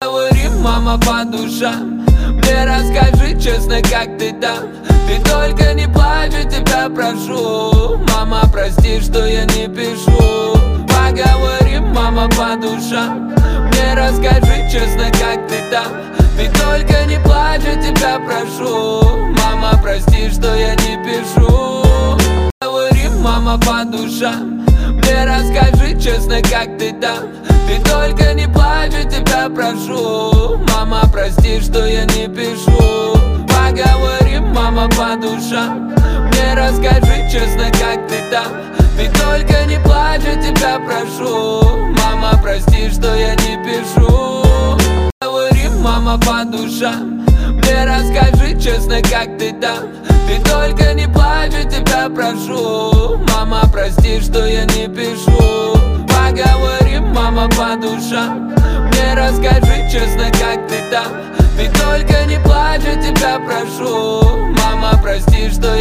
Говорим, мама, по душам. Мне расскажи честно, как ты там. Ты только не плачь, я тебя прошу. Мама, прости, что я не пишу. Поговорим, мама, по душам. Мне расскажи честно, как ты там. Ты только не плачь, я тебя прошу. Мама, прости, что я не пишу. Говорим, мама, по душам. Мне расскажи честно, как ты там. Ты только не плачь, я тебя прошу. Мама, прости, что я не пишу. Поговорим, мама, по душам. Мне расскажи честно, как ты там. Ты только не плачь, я тебя прошу. Мама, прости, что я не пишу. Говорим, мама, по душам. Мне расскажи честно, как ты там. Ты только не плачь, я тебя прошу. Мама, прости, что я не пишу. Поговорим, мама, по душам. Мне расскажи честно, как ты там. Ты только не плачь, я тебя прошу. Мама, прости, что